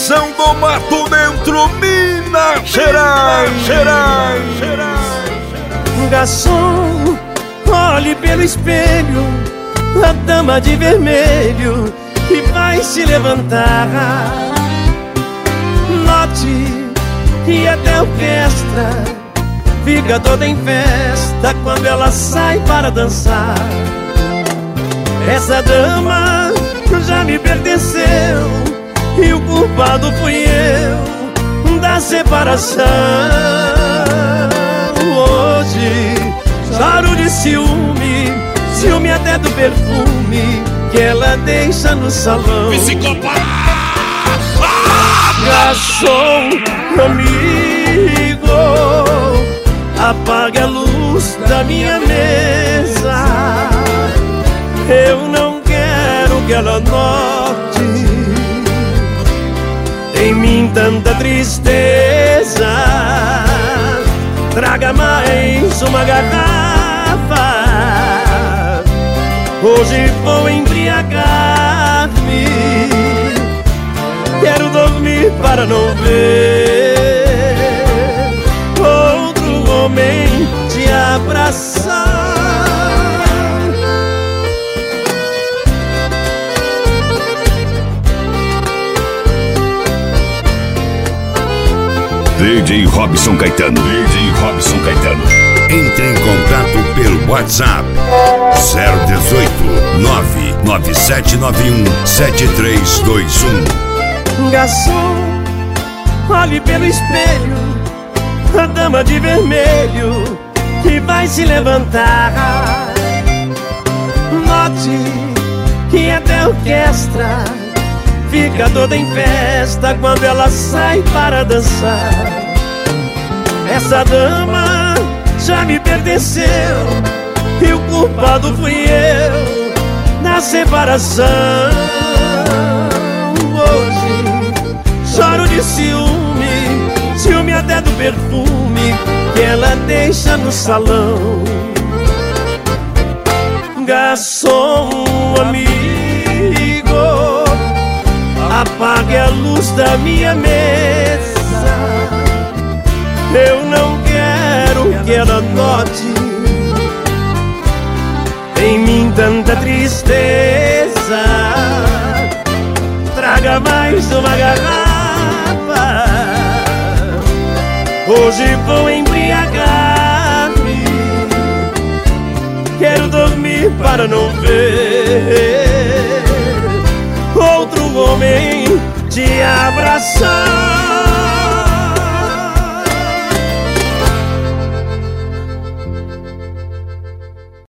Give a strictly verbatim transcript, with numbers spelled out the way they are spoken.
Tradição do mato dentro, Minas Gerais, Gerais, Gerais. Garçom, olhe pelo espelho a dama de vermelho que vai se levantar. Note que até a orquestra fica toda em festa quando ela sai para dançar. Essa dama já me pertenceu e o culpado fui eu da separação. Hoje choro de ciúme, ciúme até do perfume que ela deixa no salão. Psicopata! Garçom, amigo, apague a luz da minha mesa. Eu não quero que ela note em mim tanta tristeza. Traga mais uma garrafa, hoje vou embriagar-me. Quero dormir para não ver outro homem te abraçar. D J Robson Caetano, D J Robson Caetano. Entre em contato pelo WhatsApp zero dezoito, nove nove sete nove um, sete três dois um. Garçom, olhe pelo espelho a dama de vermelho que vai se levantar. Note que até a orquestra fica toda em festa quando ela sai para dançar. Essa dama já me pertenceu e o culpado fui eu na separação. Hoje choro de ciúme, ciúme até do perfume que ela deixa no salão. Garçom, amigo, apague a luz da minha mesa. Eu não quero que ela note em mim tanta tristeza. Traga mais uma garrafa, hoje vou embriagar-me. Quero dormir para não ver outro homem te abraçar.